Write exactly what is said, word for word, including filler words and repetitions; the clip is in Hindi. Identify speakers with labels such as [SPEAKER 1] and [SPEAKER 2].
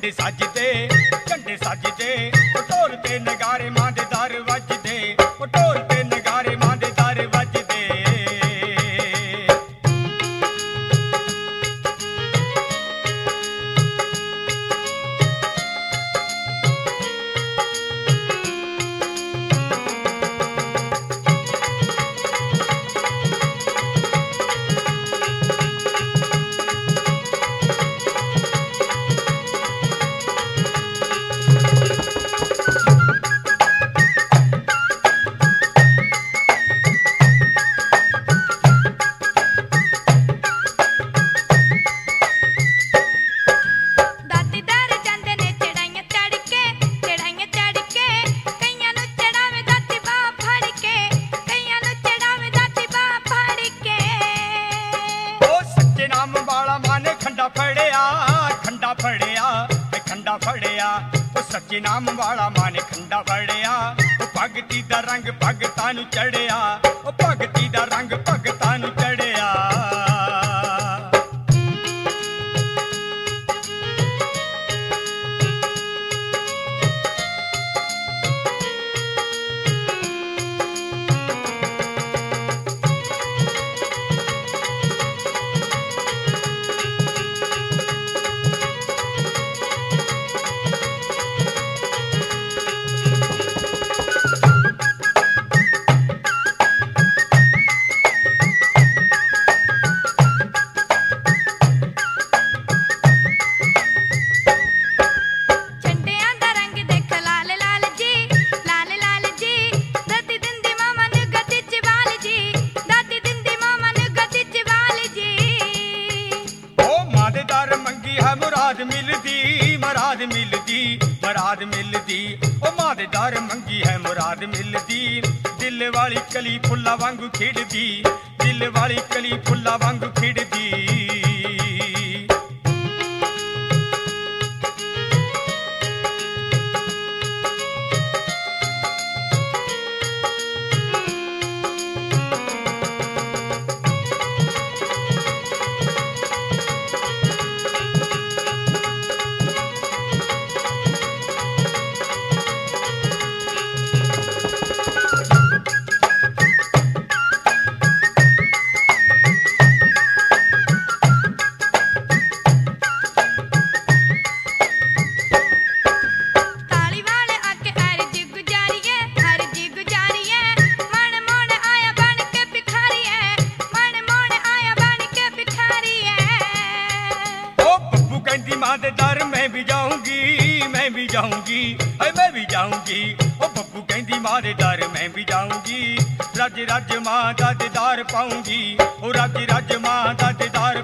[SPEAKER 1] झंडे सजदे झंडे सजदे ढोल ते नगारे मां दे दर वजदे ढोल ते नगारे मां दे दर वजदे। सच्चे नाम वाला माने खंडा फड़िया भगती दा रंग भगतां नूं चढ़िया भगती दा रंग भगतां नूं चढ़िया। मराद मिलदी मराद मिलदी मराद मिलदी ओ मां दे दर मंगी है मुराद मिलदी। दिल वाली कली फुल्ला वांगू खिड़दी दिल वाली कली फुल्ला वांगू खिड़दी। मां दे दर मैं भी जाऊंगी मैं भी जाऊंगी मैं भी जाऊंगी ओ बब्बू कहंदी मां दे दर मैं भी जाऊंगी। रज रज मां दा दीदार पाऊंगी ओ रज रज मां दा दीदार